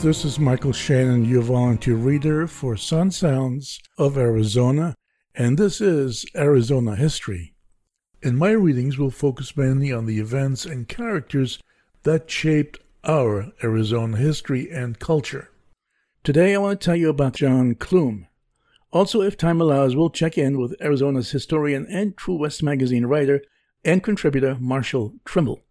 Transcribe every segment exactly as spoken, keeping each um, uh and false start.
This is Michael Shannon, your volunteer reader for Sun Sounds of Arizona, and this is Arizona History. In my readings, we'll focus mainly on the events and characters that shaped our Arizona history and culture. Today, I want to tell you about John Clume. Also, if time allows, we'll check in with Arizona's historian and True West Magazine writer and contributor Marshall Trimble.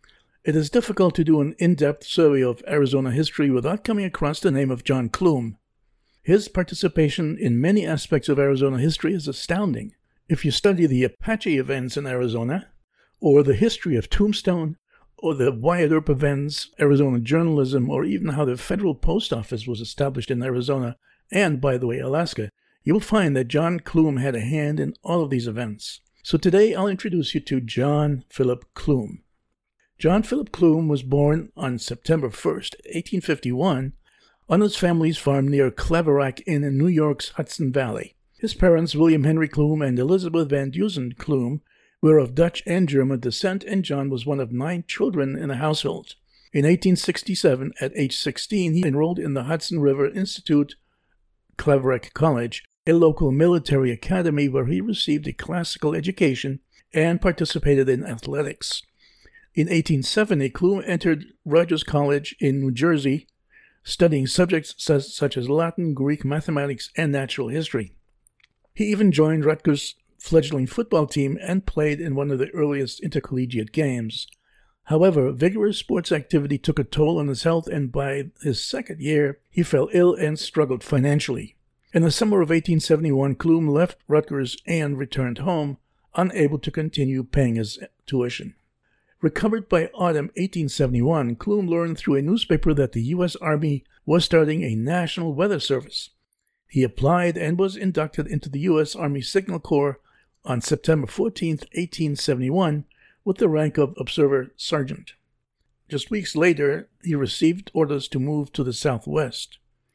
It is difficult to do an in-depth survey of Arizona history without coming across the name of John Clume. His participation in many aspects of Arizona history is astounding. If you study the Apache events in Arizona, or the history of Tombstone, or the Wyatt Earp events, Arizona journalism, or even how the federal post office was established in Arizona, and, by the way, Alaska, you will find that John Clume had a hand in all of these events. So today I'll introduce you to John Philip Clume. John Philip Clume was born on September first, eighteen fifty-one, on his family's farm near Claverack in New York's Hudson Valley. His parents, William Henry Clume and Elizabeth Van Dusen Clume, were of Dutch and German descent, and John was one of nine children in the household. In eighteen sixty-seven, at age sixteen, he enrolled in the Hudson River Institute, Claverack College, a local military academy where he received a classical education and participated in athletics. In eighteen seventy, Clume entered Rogers College in New Jersey, studying subjects such as Latin, Greek, mathematics, and natural history. He even joined Rutgers' fledgling football team and played in one of the earliest intercollegiate games. However, vigorous sports activity took a toll on his health, and by his second year, he fell ill and struggled financially. In the summer of eighteen seventy-one, Clume left Rutgers and returned home, unable to continue paying his tuition. Recovered by autumn eighteen seventy-one, Clume learned through a newspaper that the U S Army was starting a National Weather Service. He applied and was inducted into the U S Army Signal Corps on September fourteenth, eighteen seventy-one, with the rank of Observer Sergeant. Just weeks later, he received orders to move to the Southwest.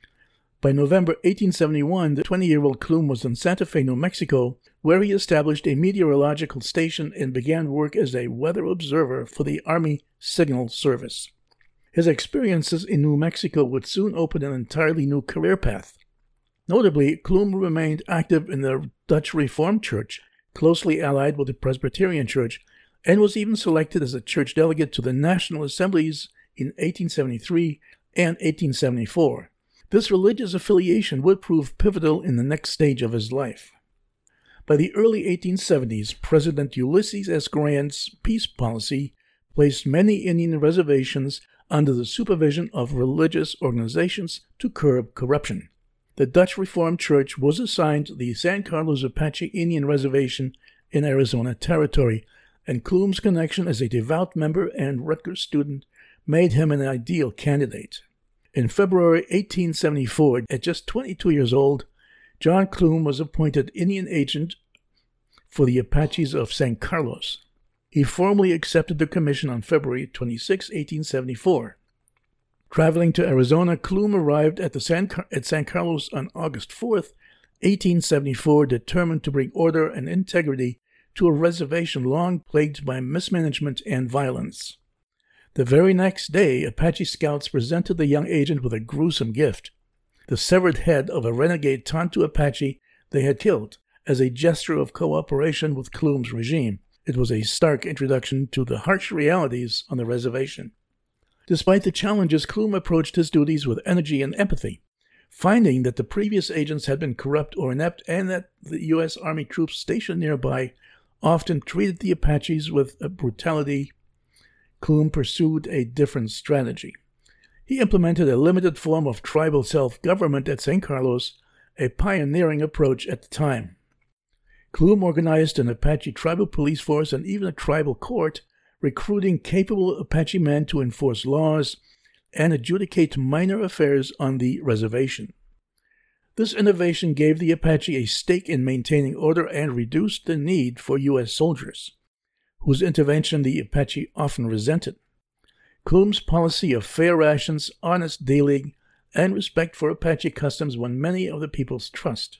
By November eighteen seventy-one, the twenty-year-old Clume was in Santa Fe, New Mexico, where he established a meteorological station and began work as a weather observer for the Army Signal Service. His experiences in New Mexico would soon open an entirely new career path. Notably, Clume remained active in the Dutch Reformed Church, closely allied with the Presbyterian Church, and was even selected as a church delegate to the National Assemblies in eighteen seventy-three and eighteen seventy-four. This religious affiliation would prove pivotal in the next stage of his life. By the early eighteen seventies, President Ulysses S. Grant's peace policy placed many Indian reservations under the supervision of religious organizations to curb corruption. The Dutch Reformed Church was assigned the San Carlos Apache Indian Reservation in Arizona Territory, and Clume's connection as a devout member and Rutgers student made him an ideal candidate. In February eighteen seventy-four, at just twenty-two years old, John Clume was appointed Indian agent for the Apaches of San Carlos. He formally accepted the commission on February twenty-sixth, eighteen seventy-four. Traveling to Arizona, Clume arrived at, the San Car- at San Carlos on August fourth, eighteen seventy-four, determined to bring order and integrity to a reservation long plagued by mismanagement and violence. The very next day, Apache scouts presented the young agent with a gruesome gift: the severed head of a renegade Tonto Apache they had killed, as a gesture of cooperation with Clume's regime. It was a stark introduction to the harsh realities on the reservation. Despite the challenges, Clume approached his duties with energy and empathy. Finding that the previous agents had been corrupt or inept and that the U S Army troops stationed nearby often treated the Apaches with brutality, Clume pursued a different strategy. He implemented a limited form of tribal self-government at San Carlos, a pioneering approach at the time. Clume organized an Apache tribal police force and even a tribal court, recruiting capable Apache men to enforce laws and adjudicate minor affairs on the reservation. This innovation gave the Apache a stake in maintaining order and reduced the need for U S soldiers, whose intervention the Apache often resented. Clume's policy of fair rations, honest dealing, and respect for Apache customs won many of the people's trust.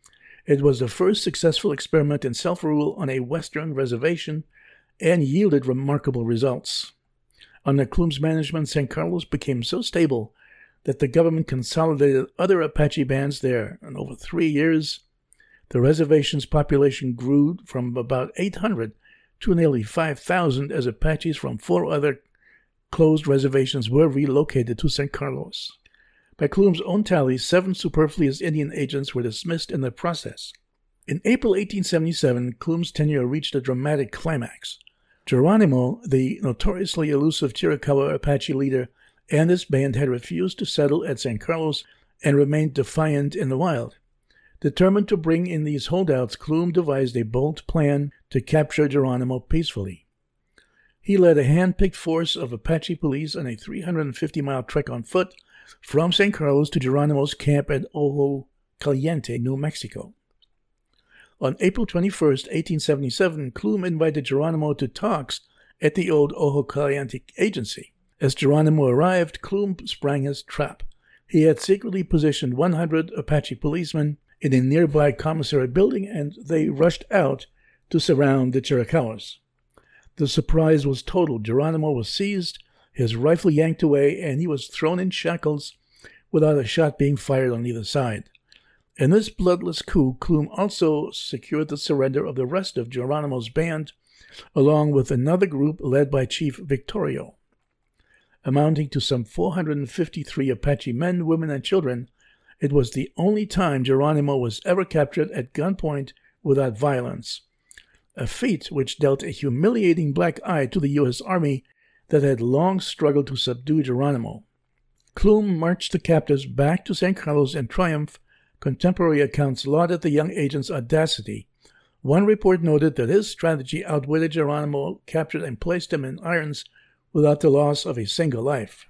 It was the first successful experiment in self-rule on a Western reservation and yielded remarkable results. Under Clume's management, San Carlos became so stable that the government consolidated other Apache bands there, and over three years, the reservation's population grew from about eight hundred to nearly five thousand as Apaches from four other closed reservations were relocated to San Carlos. By Clume's own tally, seven superfluous Indian agents were dismissed in the process. In April eighteen seventy-seven, Clume's tenure reached a dramatic climax. Geronimo, the notoriously elusive Chiricahua Apache leader, and his band had refused to settle at San Carlos and remained defiant in the wild. Determined to bring in these holdouts, Clume devised a bold plan to capture Geronimo peacefully. He led a hand-picked force of Apache police on a three hundred fifty mile trek on foot from San Carlos to Geronimo's camp at Ojo Caliente, New Mexico. On April twenty-first, eighteen seventy-seven, Clume invited Geronimo to talks at the old Ojo Caliente agency. As Geronimo arrived, Clume sprang his trap. He had secretly positioned one hundred Apache policemen in a nearby commissary building, and they rushed out to surround the Chiricahuas. The surprise was total. Geronimo was seized, his rifle yanked away, and he was thrown in shackles without a shot being fired on either side. In this bloodless coup, Clume also secured the surrender of the rest of Geronimo's band, along with another group led by Chief Victorio. Amounting to some four hundred fifty-three Apache men, women, and children, it was the only time Geronimo was ever captured at gunpoint without violence, a feat which dealt a humiliating black eye to the U S Army that had long struggled to subdue Geronimo. Clume marched the captives back to San Carlos in triumph. Contemporary accounts lauded the young agent's audacity. One report noted that his strategy outwitted Geronimo, captured and placed him in irons without the loss of a single life.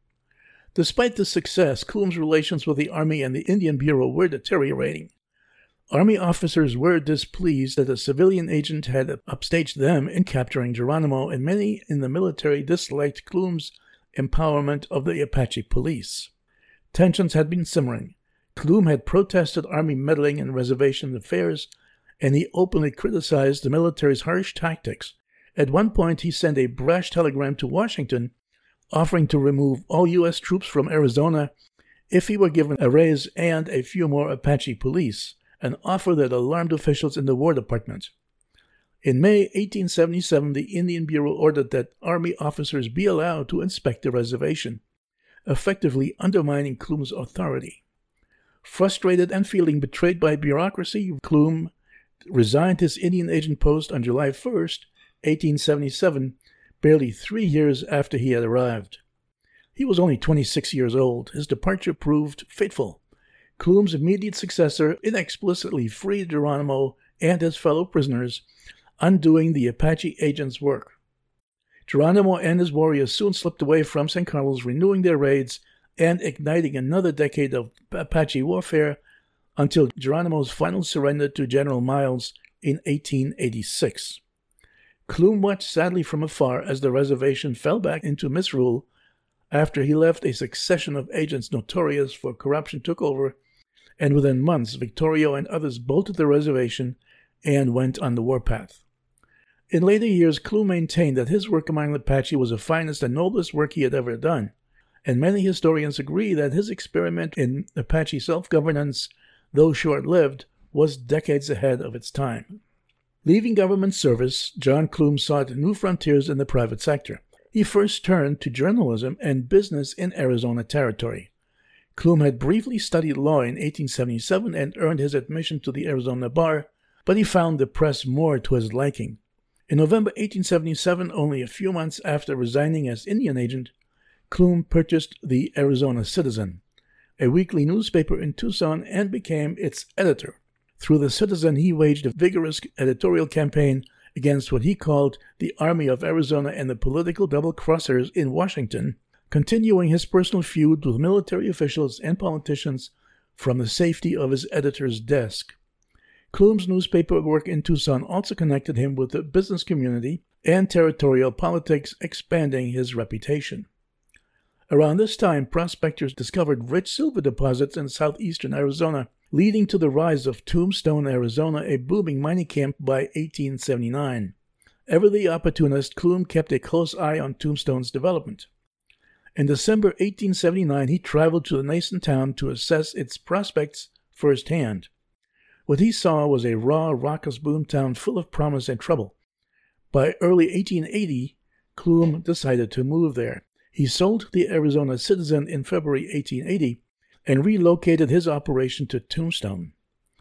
Despite this success, Clume's relations with the Army and the Indian Bureau were deteriorating. Army officers were displeased that a civilian agent had upstaged them in capturing Geronimo, and many in the military disliked Clume's empowerment of the Apache police. Tensions had been simmering. Clume had protested Army meddling in reservation affairs, and he openly criticized the military's harsh tactics. At one point, he sent a brash telegram to Washington offering to remove all U S troops from Arizona if he were given a raise and a few more Apache police, an offer that alarmed officials in the War Department. In May eighteen seventy-seven, the Indian Bureau ordered that Army officers be allowed to inspect the reservation, effectively undermining Clume's authority. Frustrated and feeling betrayed by bureaucracy, Clume resigned his Indian agent post on July first, eighteen seventy-seven, barely three years after he had arrived. He was only twenty-six years old. His departure proved fateful. Clume's immediate successor inexplicitly freed Geronimo and his fellow prisoners, undoing the Apache agent's work. Geronimo and his warriors soon slipped away from San Carlos, renewing their raids and igniting another decade of Apache warfare until Geronimo's final surrender to General Miles in eighteen eighty-six. Clume watched sadly from afar as the reservation fell back into misrule after he left. A succession of agents notorious for corruption took over, and within months Victorio and others bolted the reservation and went on the warpath. In later years, Clume maintained that his work among the Apache was the finest and noblest work he had ever done, and many historians agree that his experiment in Apache self-governance, though short-lived, was decades ahead of its time. Leaving government service, John Clume sought new frontiers in the private sector. He first turned to journalism and business in Arizona Territory. Clume had briefly studied law in eighteen seventy-seven and earned his admission to the Arizona bar, but he found the press more to his liking. In November eighteen seventy-seven, only a few months after resigning as Indian agent, Clume purchased the Arizona Citizen, a weekly newspaper in Tucson, and became its editor. Through the Citizen, he waged a vigorous editorial campaign against what he called the Army of Arizona and the political double-crossers in Washington, continuing his personal feud with military officials and politicians from the safety of his editor's desk. Clume's newspaper work in Tucson also connected him with the business community and territorial politics, expanding his reputation. Around this time, prospectors discovered rich silver deposits in southeastern Arizona, leading to the rise of Tombstone, Arizona, a booming mining camp by eighteen seventy-nine. Ever the opportunist, Clume kept a close eye on Tombstone's development. In December eighteen seventy-nine, he traveled to the nascent town to assess its prospects firsthand. What he saw was a raw, raucous boomtown full of promise and trouble. By early eighteen eighty, Clume decided to move there. He sold the Arizona Citizen in February eighteen eighty and relocated his operation to Tombstone.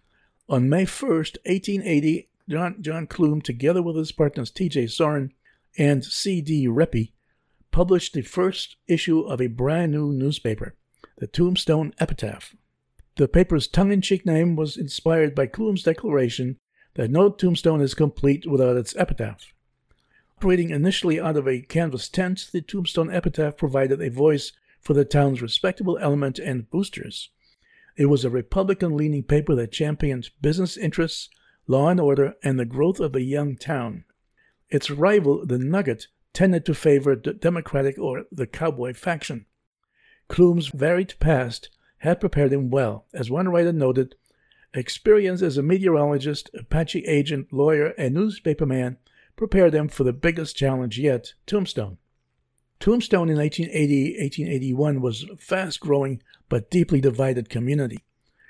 On May first, eighteen eighty, John, John Clume, together with his partners T J Soren and C D Reppy, published the first issue of a brand new newspaper, the Tombstone Epitaph. The paper's tongue-in-cheek name was inspired by Clume's declaration that no tombstone is complete without its epitaph. Operating initially out of a canvas tent, the Tombstone Epitaph provided a voice for the town's respectable element and boosters. It was a Republican-leaning paper that championed business interests, law and order, and the growth of the young town. Its rival, the Nugget, tended to favor the Democratic or the cowboy faction. Clume's varied past had prepared him well. As one writer noted, experience as a meteorologist, Apache agent, lawyer, and newspaperman prepared him for the biggest challenge yet, Tombstone. Tombstone in eighteen eighty to eighteen eighty-one was a fast-growing but deeply divided community.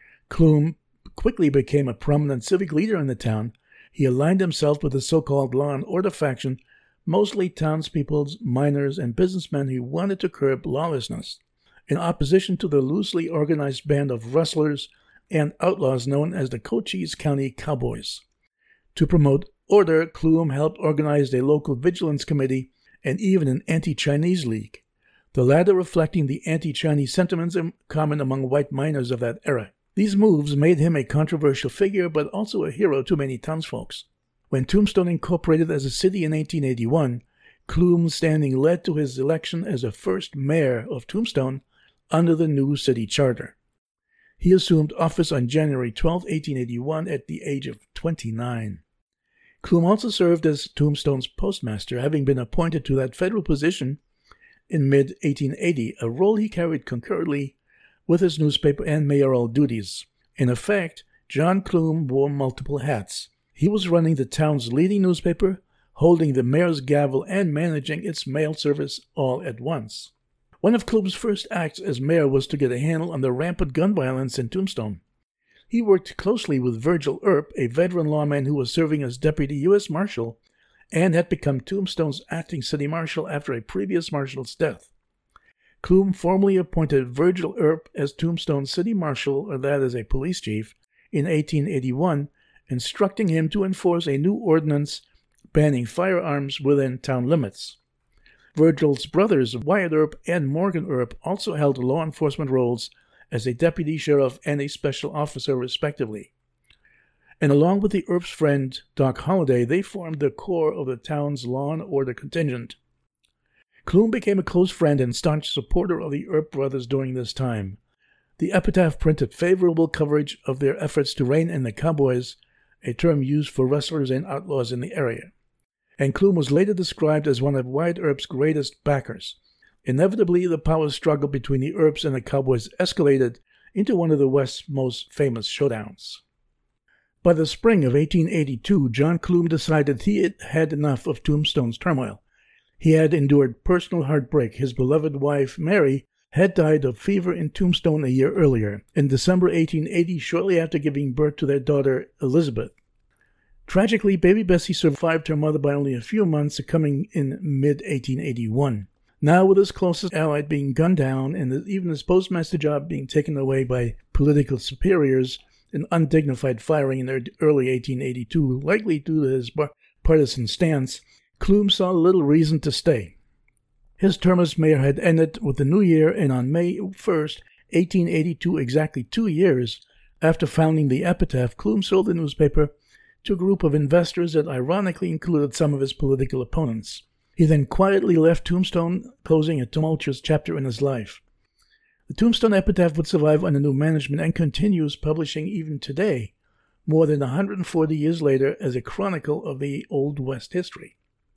Clume quickly became a prominent civic leader in the town. He aligned himself with the so-called law and order faction, mostly townspeople, miners, and businessmen who wanted to curb lawlessness, in opposition to the loosely organized band of rustlers and outlaws known as the Cochise County Cowboys. To promote order, Clume helped organize a local vigilance committee and even an anti-Chinese league, the latter reflecting the anti-Chinese sentiments common among white miners of that era. These moves made him a controversial figure, but also a hero to many townsfolks. When Tombstone incorporated as a city in eighteen eighty-one, Clume's standing led to his election as the first mayor of Tombstone under the new city charter. He assumed office on January twelfth, eighteen eighty-one, at the age of twenty-nine. Clume also served as Tombstone's postmaster, having been appointed to that federal position in mid eighteen eighty, a role he carried concurrently with his newspaper and mayoral duties. In effect, John Clume wore multiple hats. He was running the town's leading newspaper, holding the mayor's gavel, and managing its mail service all at once. One of Clume's first acts as mayor was to get a handle on the rampant gun violence in Tombstone. He worked closely with Virgil Earp, a veteran lawman who was serving as deputy U S Marshal and had become Tombstone's acting city marshal after a previous marshal's death. Clume formally appointed Virgil Earp as Tombstone's city marshal, or that is a police chief, in eighteen eighty-one, instructing him to enforce a new ordinance banning firearms within town limits. Virgil's brothers, Wyatt Earp and Morgan Earp, also held law enforcement roles as a deputy sheriff and a special officer, respectively. And along with the Earp's friend, Doc Holliday, they formed the core of the town's law and order contingent. Clume became a close friend and staunch supporter of the Earp brothers during this time. The Epitaph printed favorable coverage of their efforts to rein in the cowboys, a term used for rustlers and outlaws in the area. And Clume was later described as one of Wyatt Earp's greatest backers. Inevitably, the power struggle between the Earps and the cowboys escalated into one of the West's most famous showdowns. By the spring of eighteen eighty-two, John Clume decided he had had enough of Tombstone's turmoil. He had endured personal heartbreak. His beloved wife, Mary, had died of fever in Tombstone a year earlier, in December eighteen eighty, shortly after giving birth to their daughter, Elizabeth. Tragically, baby Bessie survived her mother by only a few months, succumbing in mid eighteen eighty-one. Now, with his closest ally being gunned down and even his postmaster job being taken away by political superiors, an undignified firing in early eighteen eighty-two, likely due to his partisan stance, Clume saw little reason to stay. His term as mayor had ended with the new year, and on May first, eighteen eighty-two, exactly two years after founding the Epitaph, Clume sold the newspaper to a group of investors that ironically included some of his political opponents. He then quietly left Tombstone, closing a tumultuous chapter in his life. The Tombstone Epitaph would survive under new management and continues publishing even today, more than one hundred forty years later, as a chronicle of the Old West history.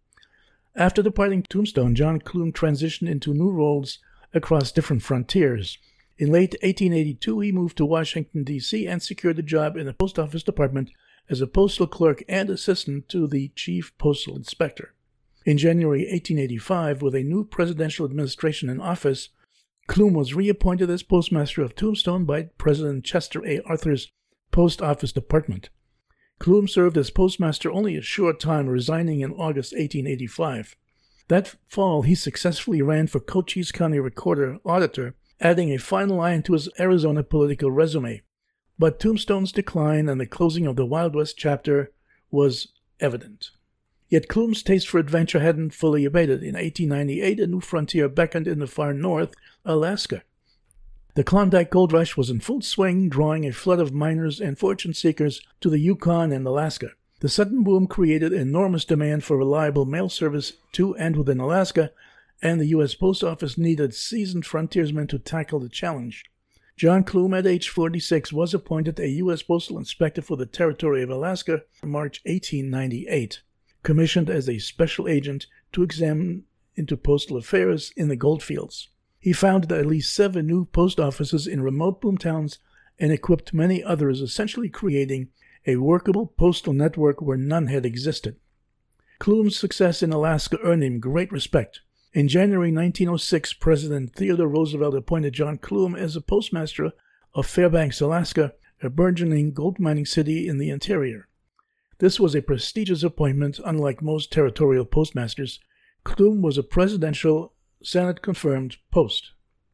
After departing Tombstone, John Clume transitioned into new roles across different frontiers. In late eighteen eighty-two, he moved to Washington, D C and secured a job in the Post Office Department as a postal clerk and assistant to the Chief Postal Inspector. In January eighteen eighty-five, with a new presidential administration in office, Clume was reappointed as postmaster of Tombstone by President Chester A. Arthur's Post Office Department. Clume served as postmaster only a short time, resigning in August eighteen eighty-five. That fall, he successfully ran for Cochise County Recorder Auditor, adding a final line to his Arizona political resume. But Tombstone's decline and the closing of the Wild West chapter was evident. Yet Clume's taste for adventure hadn't fully abated. In eighteen ninety-eight, a new frontier beckoned in the far north, Alaska. The Klondike Gold Rush was in full swing, drawing a flood of miners and fortune-seekers to the Yukon and Alaska. The sudden boom created enormous demand for reliable mail service to and within Alaska, and the U S Post Office needed seasoned frontiersmen to tackle the challenge. John Clume, at age forty-six, was appointed a U S Postal Inspector for the Territory of Alaska in March eighteen ninety-eight. Commissioned as a special agent to examine into postal affairs in the goldfields. He founded at least seven new post offices in remote boomtowns and equipped many others, essentially creating a workable postal network where none had existed. Clume's success in Alaska earned him great respect. In January nineteen oh six, President Theodore Roosevelt appointed John Clume as a postmaster of Fairbanks, Alaska, a burgeoning gold mining city in the interior. This was a prestigious appointment. Unlike most territorial postmasters, Clume was a presidential, Senate-confirmed post,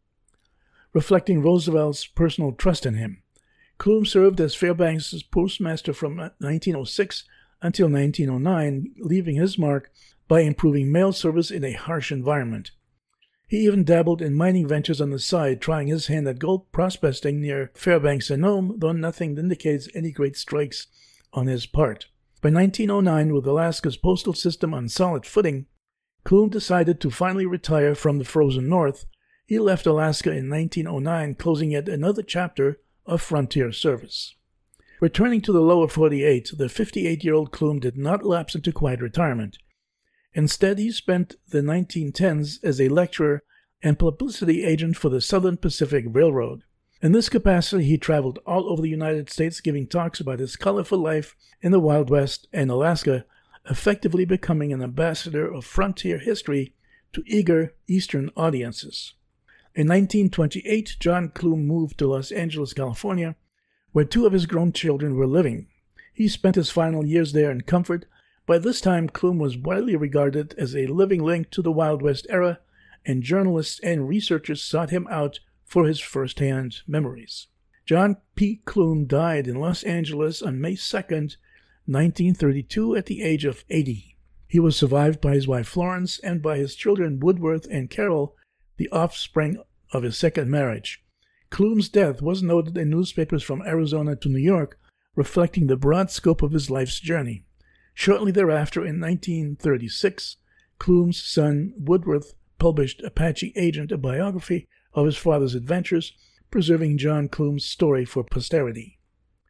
reflecting Roosevelt's personal trust in him. Clume served as Fairbanks' postmaster from nineteen oh six until nineteen oh nine, leaving his mark by improving mail service in a harsh environment. He even dabbled in mining ventures on the side, trying his hand at gold prospecting near Fairbanks and Nome, though nothing indicates any great strikes on his part. By nineteen oh nine, with Alaska's postal system on solid footing, Clume decided to finally retire from the frozen north. He left Alaska in nineteen oh nine, closing yet another chapter of frontier service. Returning to the lower forty-eight, the fifty-eight-year-old Clume did not lapse into quiet retirement. Instead, he spent the nineteen tens as a lecturer and publicity agent for the Southern Pacific Railroad. In this capacity, he traveled all over the United States, giving talks about his colorful life in the Wild West and Alaska, effectively becoming an ambassador of frontier history to eager Eastern audiences. In nineteen twenty-eight, John Clume moved to Los Angeles, California, where two of his grown children were living. He spent his final years there in comfort. By this time, Clume was widely regarded as a living link to the Wild West era, and journalists and researchers sought him out for his first-hand memories. John P. Clume died in Los Angeles on May second, nineteen thirty-two, at the age of eighty. He was survived by his wife Florence and by his children Woodworth and Carol, the offspring of his second marriage. Clume's death was noted in newspapers from Arizona to New York, reflecting the broad scope of his life's journey. Shortly thereafter, in nineteen thirty-six, Clume's son Woodworth published Apache Agent, a biography of his father's adventures, preserving John Clume's story for posterity.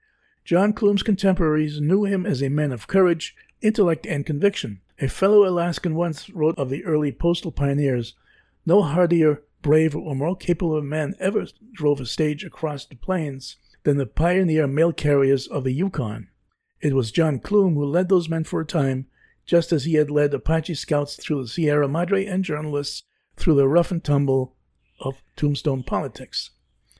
John Clume's contemporaries knew him as a man of courage, intellect, and conviction. A fellow Alaskan once wrote of the early postal pioneers, "No hardier, braver, or more capable of man ever drove a stage across the plains than the pioneer mail carriers of the Yukon." It was John Clume who led those men for a time, just as he had led Apache scouts through the Sierra Madre and journalists through the rough and tumble of Tombstone politics.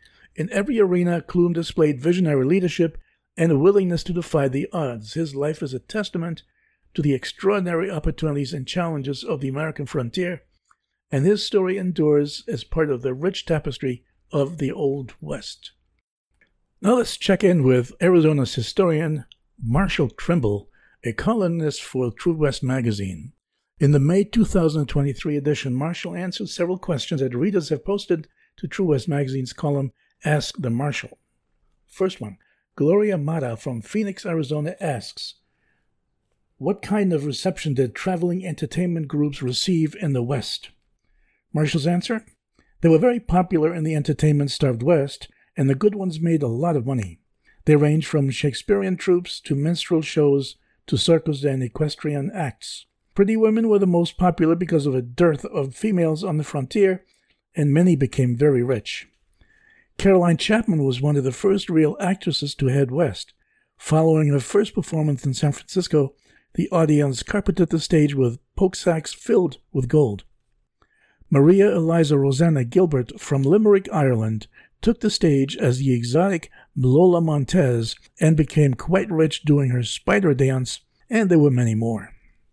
In every arena, Clume displayed visionary leadership and a willingness to defy the odds. His life is a testament to the extraordinary opportunities and challenges of the American frontier, and his story endures as part of the rich tapestry of the Old West. Now let's check in with Arizona's historian, Marshall Trimble, a columnist for True West magazine. In the May two thousand twenty-three edition, Marshall answers several questions that readers have posted to True West magazine's column, Ask the Marshall. First one, Gloria Mata from Phoenix, Arizona asks, what kind of reception did traveling entertainment groups receive in the West? Marshall's answer, they were very popular in the entertainment-starved West, and the good ones made a lot of money. They ranged from Shakespearean troupes to minstrel shows to circus and equestrian acts. Pretty women were the most popular because of a dearth of females on the frontier, and many became very rich. Caroline Chapman was one of the first real actresses to head west. Following her first performance in San Francisco, The audience carpeted the stage with poke sacks filled with gold. Maria Eliza Rosanna Gilbert from Limerick, Ireland, took the stage as the exotic Lola Montez and became quite rich doing her spider dance, and there were many more.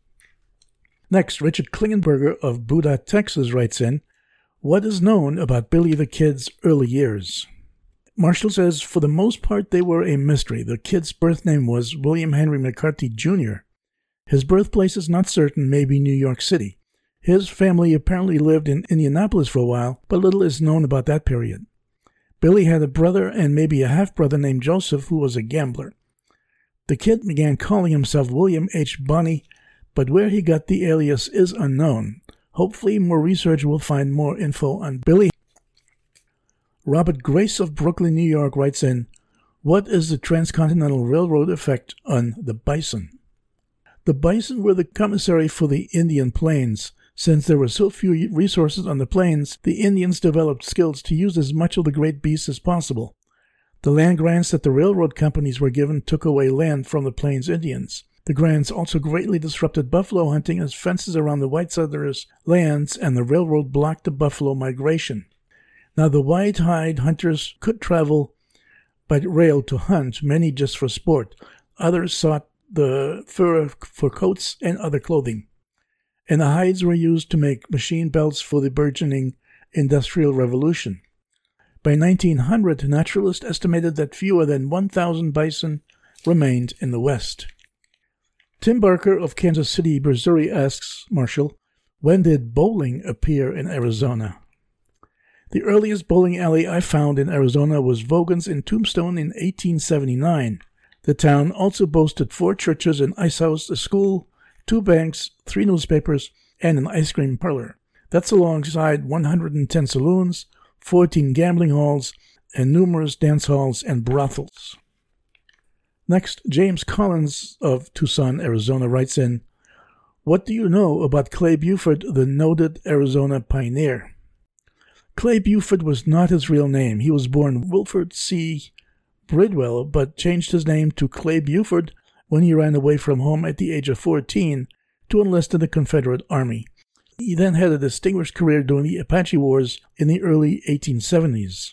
Next, Richard Klingenberger of Buda, Texas writes in, what is known about Billy the Kid's early years? Marshall says, for the most part, they were a mystery. The kid's birth name was William Henry McCarthy Junior His birthplace is not certain, maybe New York City. His family apparently lived in Indianapolis for a while, but little is known about that period. Billy had a brother and maybe a half-brother named Joseph who was a gambler. The kid began calling himself William H. Bonney, but where he got the alias is unknown. Hopefully more research will find more info on Billy. Robert Grace of Brooklyn, New York writes in, what is the Transcontinental Railroad effect on the bison? The bison were the commissary for the Indian Plains. Since there were so few resources on the plains, the Indians developed skills to use as much of the great beasts as possible. The land grants that the railroad companies were given took away land from the Plains Indians. The grants also greatly disrupted buffalo hunting as fences around the white settlers' lands and the railroad blocked the buffalo migration. Now the white-hide hunters could travel by rail to hunt, many just for sport. Others sought the fur for coats and other clothing. And the hides were used to make machine belts for the burgeoning Industrial Revolution. By nineteen hundred, naturalists estimated that fewer than one thousand bison remained in the West. Tim Barker of Kansas City, Missouri asks Marshall, when did bowling appear in Arizona? The earliest bowling alley I found in Arizona was Vogan's in Tombstone in eighteen seventy-nine. The town also boasted four churches, an ice house, a school, two banks, three newspapers, and an ice cream parlor. That's alongside one hundred ten saloons, fourteen gambling halls, and numerous dance halls and brothels. Next, James Collins of Tucson, Arizona writes in, what do you know about Clay Buford, the noted Arizona pioneer? Clay Buford was not his real name. He was born Wilford C. Bridwell, but changed his name to Clay Buford when he ran away from home at the age of fourteen to enlist in the Confederate Army. He then had a distinguished career during the Apache Wars in the early eighteen seventies.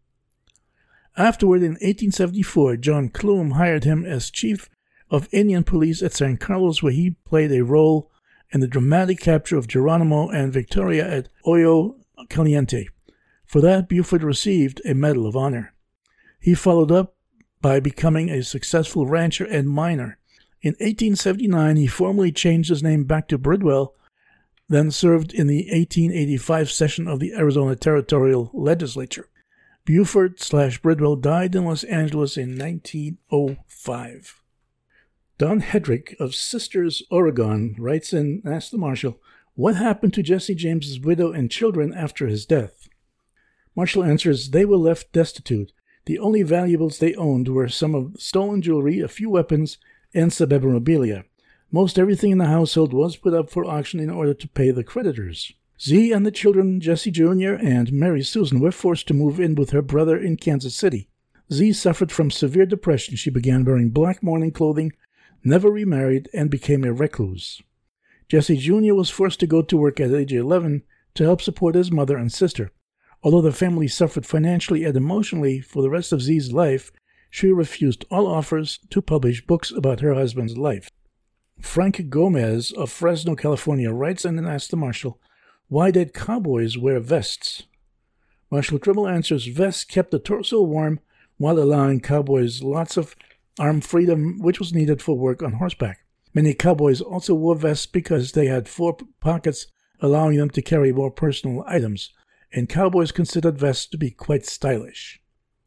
Afterward, in eighteen seventy-four, John Clume hired him as chief of Indian Police at San Carlos, where he played a role in the dramatic capture of Geronimo and Victoria at Hoyo Caliente. For that, Buford received a Medal of Honor. He followed up by becoming a successful rancher and miner. In eighteen seventy-nine, he formally changed his name back to Bridwell, then served in the eighteen eighty-five session of the Arizona Territorial Legislature. Buford slash Bridwell died in Los Angeles in nineteen oh five. Don Hedrick of Sisters, Oregon, writes in and asks the Marshal, what happened to Jesse James's widow and children after his death? Marshall answers, they were left destitute. The only valuables they owned were some of the stolen jewelry, a few weapons, and some memorabilia. Most everything in the household was put up for auction in order to pay the creditors. Z and the children, Jesse Junior and Mary Susan, were forced to move in with her brother in Kansas City. Z suffered from severe depression. She began wearing black mourning clothing, never remarried, and became a recluse. Jesse Junior was forced to go to work at age eleven to help support his mother and sister. Although the family suffered financially and emotionally for the rest of Z's life, she refused all offers to publish books about her husband's life. Frank Gomez of Fresno, California, writes in and asks the Marshal, why did cowboys wear vests? Marshal Trimble answers, vests kept the torso warm while allowing cowboys lots of arm freedom, which was needed for work on horseback. Many cowboys also wore vests because they had four pockets, allowing them to carry more personal items, and cowboys considered vests to be quite stylish.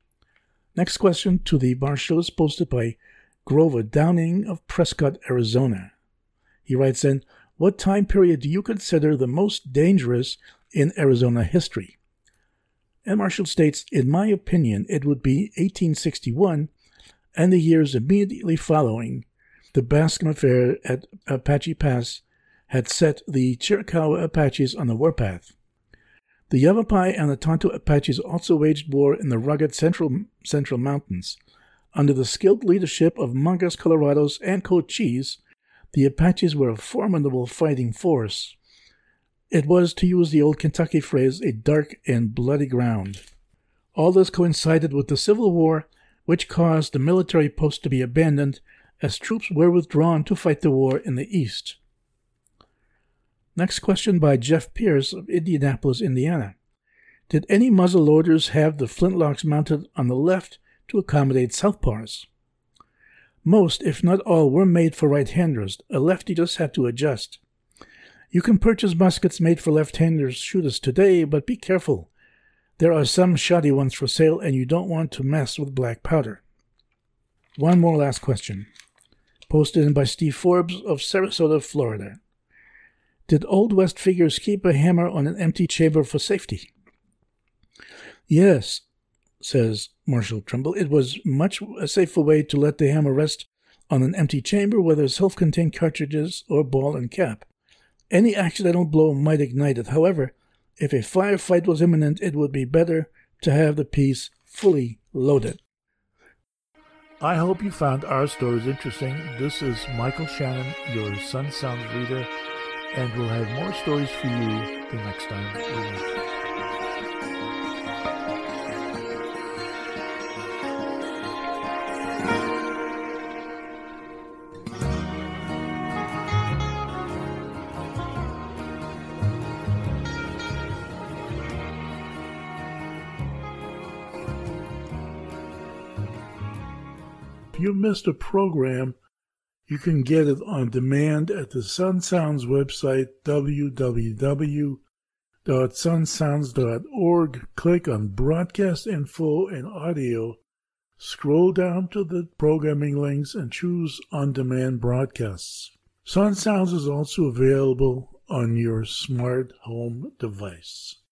Next question to the Marshal is posted by Grover Downing of Prescott, Arizona. He writes in, what time period do you consider the most dangerous in Arizona history? And Marshall states, in my opinion, it would be eighteen sixty-one and the years immediately following. The Bascom affair at Apache Pass had set the Chiricahua Apaches on the warpath. The Yavapai and the Tonto Apaches also waged war in the rugged central central mountains. Under the skilled leadership of Mangas Colorados and Cochise, The Apaches were a formidable fighting force. It was, to use the old Kentucky phrase, a dark and bloody ground. All this coincided with the Civil War, which caused the military post to be abandoned as troops were withdrawn to fight the war in the East. Next question by Jeff Pierce of Indianapolis, Indiana. Did any muzzle loaders have the flintlocks mounted on the left to accommodate southpaws? Most, if not all, were made for right-handers. A lefty just had to adjust. You can purchase muskets made for left-handers shooters today, but be careful. There are some shoddy ones for sale, and you don't want to mess with black powder. One more last question, posted in by Steve Forbes of Sarasota, Florida. Did Old West figures keep a hammer on an empty chamber for safety? Yes, says Marshall Trimble. It was much a safer way to let the hammer rest on an empty chamber, whether self-contained cartridges or ball and cap. Any accidental blow might ignite it. However, if a firefight was imminent, it would be better to have the piece fully loaded. I hope you found our stories interesting. This is Michael Shannon, your Sun Sounds reader, and we'll have more stories for you the next time we meet. If you missed a program, you can get it on demand at the Sun Sounds website, w w w dot sun sounds dot org. Click on Broadcast Info and Audio. Scroll down to the programming links and choose On Demand Broadcasts. Sun Sounds is also available on your smart home device.